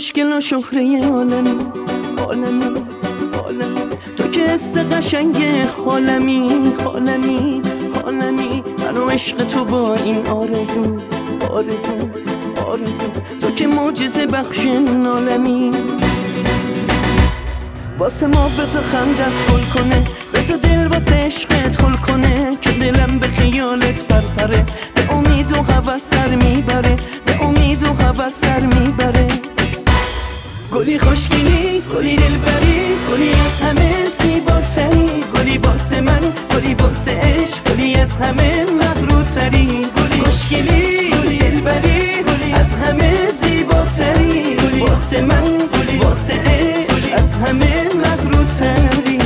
خوشگل و شهره عالمی عالمی عالمی، تو که حس قشنگ عالمی عالمی عالمی، منو عشق تو با این آرزو آرزو آرزو، تو که معجزه بخش عالمی. واسه ما بذار خندت خل کنه، بذار دل واسه عشقت خل کنه، که دلم به خیالت پرپره، به امید و هوس سر میبره، به امید و هوس سر میبره. گلی خوشگلی، گلی دلبری، گلی از همه زیباتری، گلی واسه من، گلی واسه عشق، گلی از همه مغروتری. گلی خوشگلی، گلی دلبری، از همه زیباتری، گلی واسه من، گلی واسه عشق، از همه مغروتری.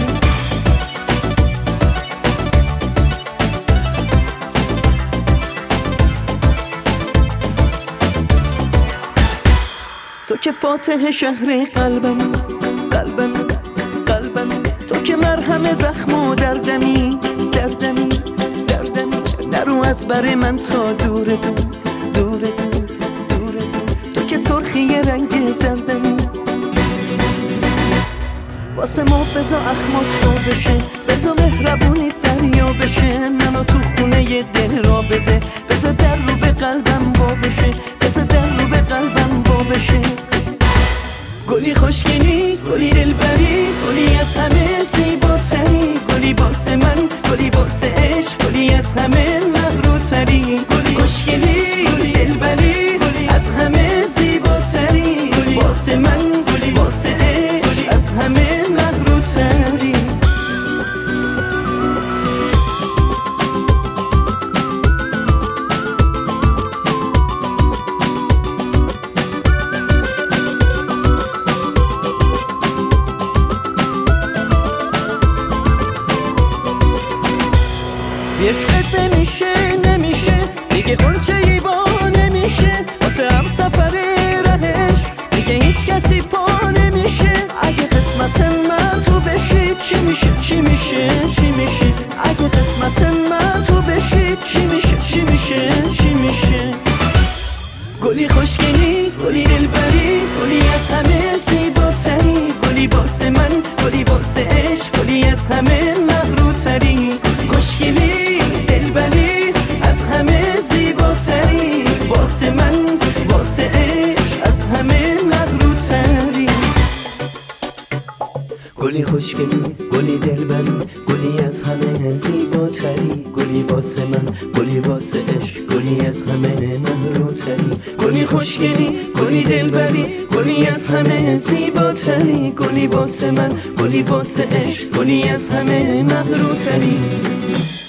تو که فاتح شهر قلبم قلبم قلبم، تو که مرهم زخم و دردمی دردمی دردمی، نرو از بر من تا دور دور دور دور دور، تو که سرخی رنگ زردمی. واسه ما بزا اخمات تو بشه، بزا مهربونی دریا بشه، منو تو خونه دل را بده، بزا در رو به قلبم با بشه، بزا در رو به قلبم با بشه. گلی خوشگلی، گلی دلبری، گلی از همه زیباتری، گلی واسه من، گلی واسه عشق، گلی از همه مغروتری. گلی خوشگلی، گلی دلبری، از همه زیباتری، گلی واسه من، گلی واسه عشق، از همه مغروتری. عشقت نمیشه نمیشه دیگه غنچه ای با نمیشه، واسه هم سفر رهش دیگه هیچ کسی پا نمیشه. اگه قسمت من تو بشی چی میشه چی میشه چی میشه، اگه قسمت من تو بشی چی میشه چی میشه چی میشه. گلی خوشگلی، گلی دلبری، گلی از همه زیباتری، گلی واسه من، گلی واسه عشق، گلی از همه مغروتری. خوشگلی دلبری، از همه زیباتری، واسه من، واسه عشق، از همه مغروتری. گلی خوشگلی، گلی دلبری، گلی از همه زیباتری، گلی واسه من، گلی واسه عشق، گلی از همه مغروتری. گلی خوشگلی، گلی دلبری، گلی از همه زیباتری، گلی واسه من، گلی واسه عشق، گلی از همه مغروتری.